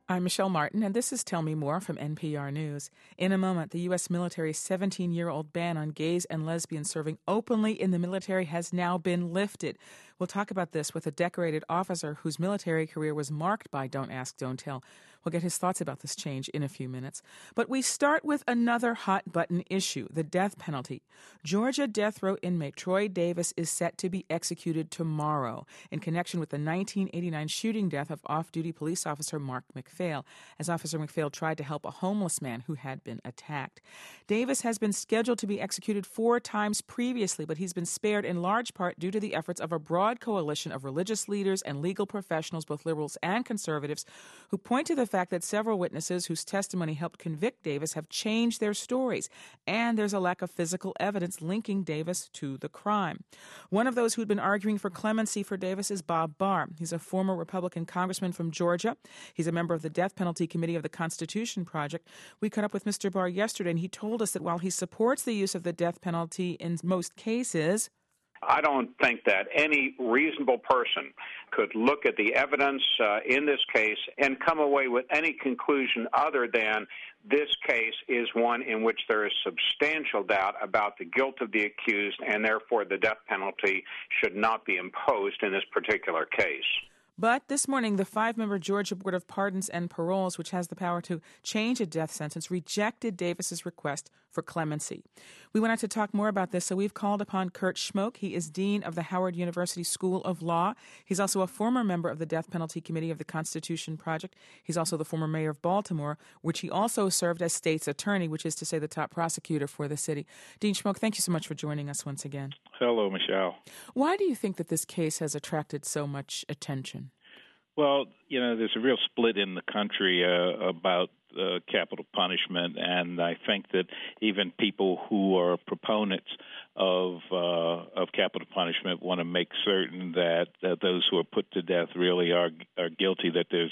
I'm Michelle Martin, and this is Tell Me More from NPR News. In a moment, the U.S. military's 17-year-old ban on gays and lesbians serving openly in the military has now been lifted. We'll talk about this with a decorated officer whose military career was marked by Don't Ask, Don't Tell. We'll get his thoughts about this change in a few minutes. But we start with another hot-button issue, the death penalty. Georgia death row inmate Troy Davis is set to be executed tomorrow in connection with the 1989 shooting death of off-duty police officer Mark McPhail, as Officer McPhail tried to help a homeless man who had been attacked. Davis has been scheduled to be executed 4 times previously, but he's been spared in large part due to the efforts of a broad coalition of religious leaders and legal professionals, both liberals and conservatives, who point to the fact that several witnesses whose testimony helped convict Davis have changed their stories, and there's a lack of physical evidence linking Davis to the crime. One of those who'd been arguing for clemency for Davis is Bob Barr. He's a former Republican congressman from Georgia. He's a member of the Death Penalty Committee of the Constitution Project. We caught up with Mr. Barr yesterday, and he told us that while he supports the use of the death penalty in most cases, I don't think that any reasonable person could look at the evidence in this case and come away with any conclusion other than this case is one in which there is substantial doubt about the guilt of the accused, and therefore the death penalty should not be imposed in this particular case. But this morning, the 5-member Georgia Board of Pardons and Paroles, which has the power to change a death sentence, rejected Davis's request for clemency. We wanted to talk more about this, so we've called upon Kurt Schmoke. He is dean of the Howard University School of Law. He's also a former member of the Death Penalty Committee of the Constitution Project. He's also the former mayor of Baltimore, which he also served as state's attorney, which is to say the top prosecutor for the city. Dean Schmoke, thank you so much for joining us once again. Hello, Michelle. Why do you think that this case has attracted so much attention? Well, there's a real split in the country about capital punishment, and I think that even people who are proponents of capital punishment want to make certain that those who are put to death really are guilty, that there's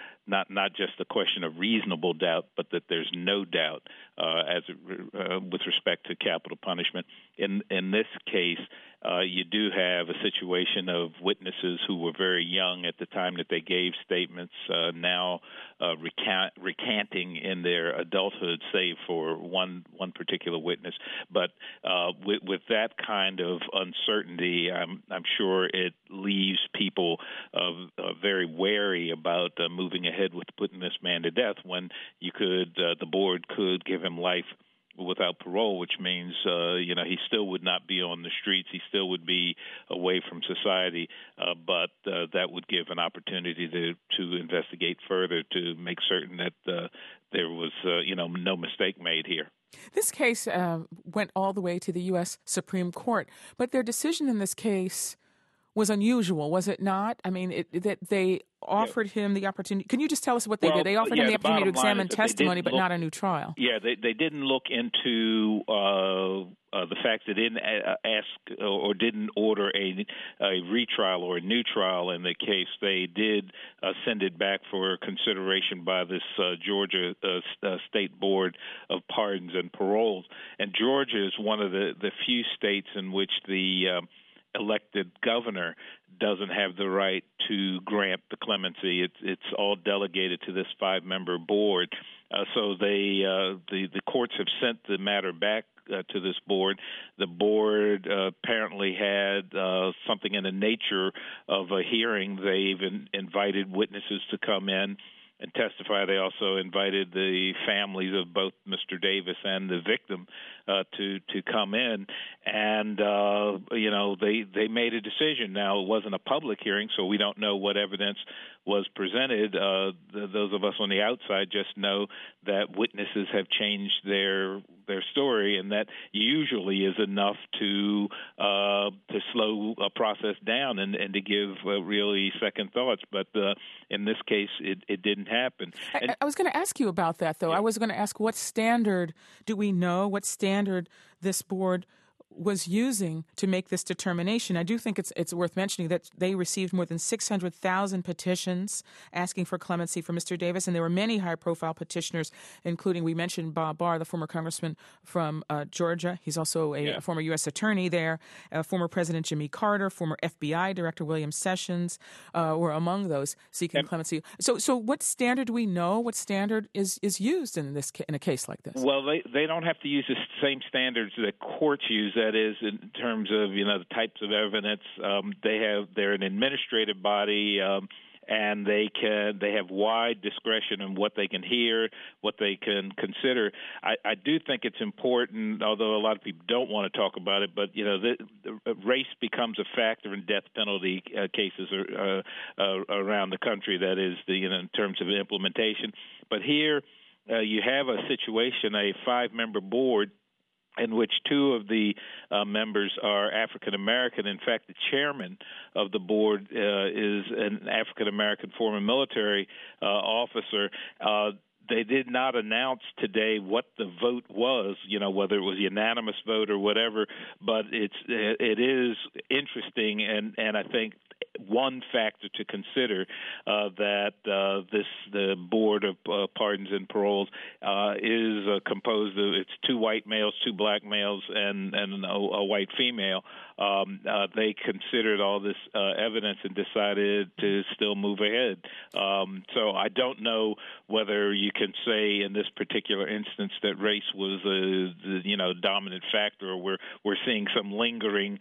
not just a question of reasonable doubt, but that there's no doubt with respect to capital punishment. In this case, you do have a situation of witnesses who were very young at the time that they gave statements, now recanting in their adulthood, save for one particular witness. But with that kind of uncertainty, I'm sure it leaves people very wary about moving ahead with putting this man to death when the board could give him life without parole, which means he still would not be on the streets. He still would be away from society, but that would give an opportunity to investigate further to make certain that there was no mistake made here. This case went all the way to the U.S. Supreme Court, but their decision in this case was unusual, was it not? I mean, that they offered him the opportunity. Can you just tell us what they did? They offered him the opportunity to examine testimony, but not a new trial. Yeah, they didn't look into the fact that they didn't ask or didn't order a retrial or a new trial in the case. They did send it back for consideration by this Georgia State Board of Pardons and Paroles. And Georgia is one of the few states in which the elected governor doesn't have the right to grant the clemency. It's all delegated to this 5-member board. So the courts have sent the matter back to this board. The board apparently had something in the nature of a hearing. They even invited witnesses to come in and testify. They also invited the families of both Mr. Davis and the victim to come in, and they made a decision. Now, it wasn't a public hearing, so we don't know what evidence was presented. Those of us on the outside just know that witnesses have changed their story, and that usually is enough to slow a process down and to give really second thoughts. But in this case, it didn't happen. I was going to ask you about that, though. I was going to ask, what standard do we know? What standard this board was using to make this determination. I do think it's worth mentioning that they received more than 600,000 petitions asking for clemency for Mr. Davis, and there were many high-profile petitioners, including, we mentioned Bob Barr, the former congressman from Georgia. He's also a former U.S. attorney there. Former President Jimmy Carter, former FBI Director William Sessions were among those seeking clemency. So what standard do we know? What standard is used in a case like this? Well, they don't have to use the same standards that courts use. That is, in terms of the types of evidence. They're an administrative body. And they have wide discretion in what they can hear, what they can consider. I do think it's important, although a lot of people don't want to talk about it, but the race becomes a factor in death penalty cases around the country. That is, in terms of implementation. But here you have a situation, a 5-member board, in which 2 of the members are African American. In fact, the chairman of the board is an African American former military officer. They did not announce today what the vote was, whether it was a unanimous vote or whatever. But it is interesting, and I think one factor to consider that the Board of Pardons and Paroles is composed of, it's 2 white males, 2 black males, and a white female. They considered all this evidence and decided to still move ahead. So I don't know whether you can say in this particular instance that race was the dominant factor, or we're seeing some lingering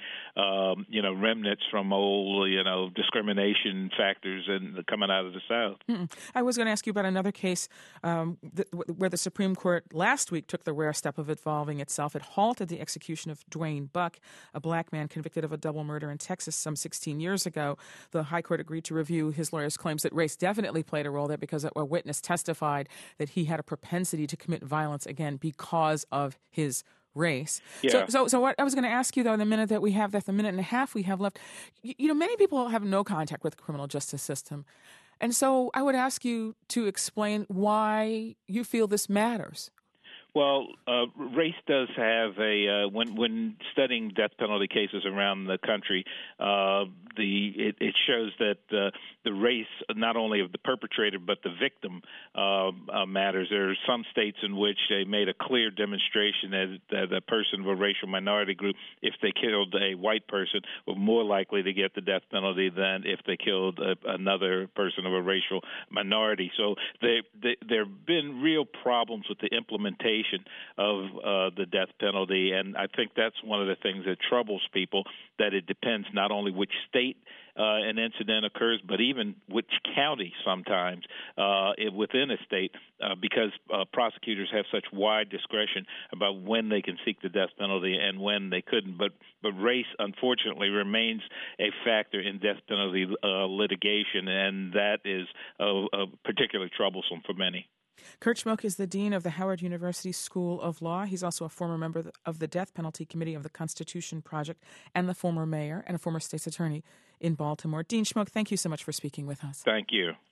remnants from old discrimination factors and coming out of the South. I was going to ask you about another case where the Supreme Court last week took the rare step of involving itself. It halted the execution of Dwayne Buck, a black man convicted of a double murder in Texas some 16 years ago. The High Court agreed to review his lawyer's claims that race definitely played a role there because a witness testified that he had a propensity to commit violence, again, because of his race. Yeah. So what I was going to ask you, though, in the minute that we have, the minute and a half we have left, many people have no contact with the criminal justice system. And so I would ask you to explain why you feel this matters. Well, race does have when studying death penalty cases around the country, it shows that the race not only of the perpetrator but the victim matters. There are some states in which they made a clear demonstration that a person of a racial minority group, if they killed a white person, were more likely to get the death penalty than if they killed another person of a racial minority. So there have been real problems with the implementation of the death penalty, and I think that's one of the things that troubles people, that it depends not only which state an incident occurs, but even which county sometimes within a state, because prosecutors have such wide discretion about when they can seek the death penalty and when they couldn't. But race, unfortunately, remains a factor in death penalty litigation, and that is particularly troublesome for many. Kurt Schmoke is the dean of the Howard University School of Law. He's also a former member of the Death Penalty Committee of the Constitution Project and the former mayor and a former state's attorney in Baltimore. Dean Schmoke, thank you so much for speaking with us. Thank you.